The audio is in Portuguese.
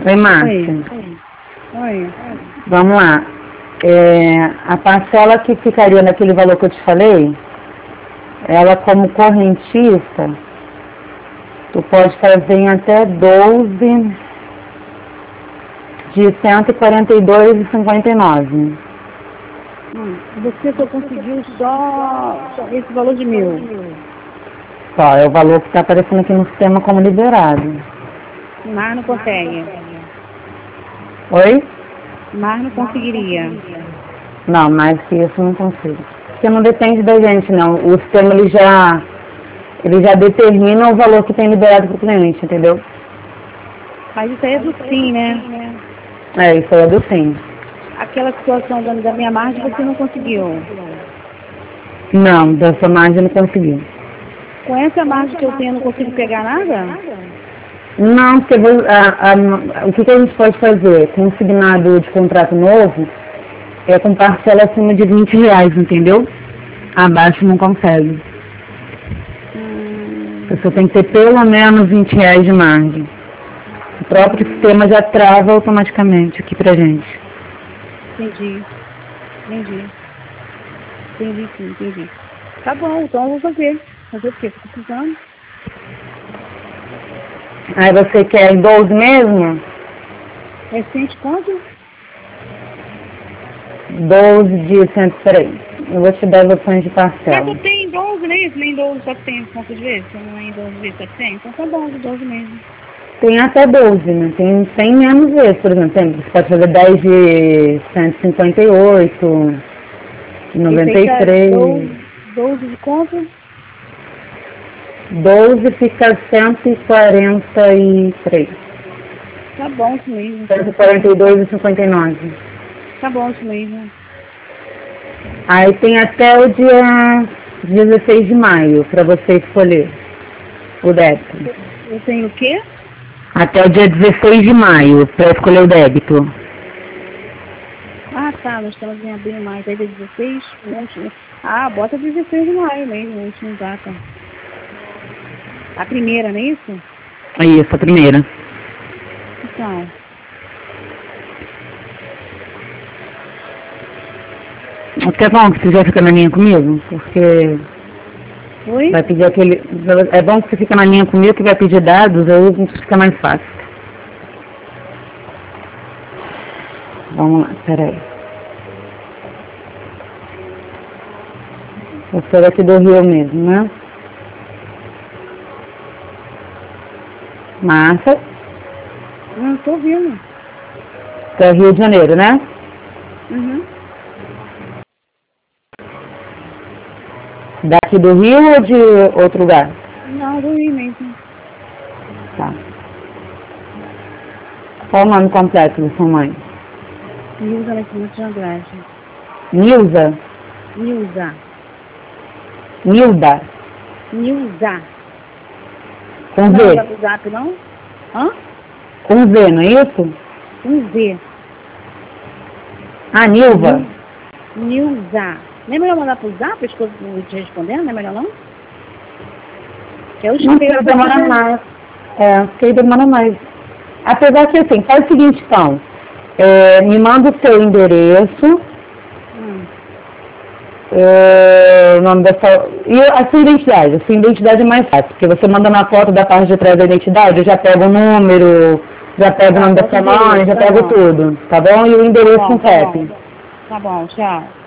Oi, Márcia. Oi. Vamos lá. A parcela que ficaria naquele valor que eu te falei, ela como correntista, tu pode fazer em até 12 de 142,59. Você só conseguiu só esse valor de 1.000. Só, é o valor que está aparecendo aqui no sistema como liberado. Mas não consegue. Oi? Mas não conseguiria. Não, mais que isso eu não consigo. Porque não depende da gente, não. O sistema ele já determina o valor que tem liberado para o cliente, entendeu? Mas isso aí é do sim, né? Isso aí é do sim. Aquela situação da minha margem você não conseguiu. Não, dessa margem eu não consegui. Com essa margem que eu tenho, eu não consigo pegar nada? Não, porque o que a gente pode fazer? Consignado de contrato novo é com parcela acima de R$20, entendeu? Abaixo não consegue. A pessoa tem que ter pelo menos R$20 de margem. O próprio sistema já trava automaticamente aqui pra gente. Entendi, sim, entendi. Tá bom, então eu vou fazer. Fazer o quê? Tô precisando. Aí você quer em 12 mesmo? Recente quanto? 12 de 103. Eu vou te dar as opções de parcela. Mas tem 12, né? Isso nem 12 700 quantas vezes? Não é em 12 vezes 700? Então tá bom, de 12 mesmo. Tem até 12, né? Tem menos vezes, por exemplo. Você pode fazer 10 de 158, 93. 12 de quanto? 12 fica 143. Tá bom isso mesmo. 142,59. Tá bom isso mesmo. Aí tem até o dia 16 de maio para você escolher o débito. Eu tenho o quê? Até o dia 16 de maio para escolher o débito. Ah, tá. Nós estamos em abril mais. Aí é 16? Ah, bota 16 de maio mesmo, a última data. A primeira, não é isso? Isso, a primeira. Então. Até bom que você já fica na linha comigo, porque Oi? vai pedir aquele. É bom que você fica na linha comigo, que vai pedir dados, aí fica mais fácil. Vamos lá, peraí. Você é daqui do Rio mesmo, né? Márcia? Não, tô ouvindo. Você é Rio de Janeiro, né? Uhum. Daqui do Rio ou de outro lugar? Não, do Rio mesmo. Tá. Qual o nome completo da sua mãe? Nilza Nascimento de Andrade. Nilza? Nilza. Nilda? Nilza. Com Não, Z? dá pro zap, não? Hã? Com Z, não é isso? Um Z. Ah, Nilva? Nilza. Não é melhor mandar pro zap as coisas te respondendo? Não é melhor não? Que eu Não, porque demora mais. Porque demora mais. Apesar que assim, faz o seguinte então. Me manda o seu endereço. O nome da sua... E a sua identidade. A sua identidade é mais fácil, porque você manda na foto da parte de trás da identidade, eu já pego o número, já pego o nome da sua mãe, já pego tudo, tá bom? E o endereço com CEP. Tá bom, tchau.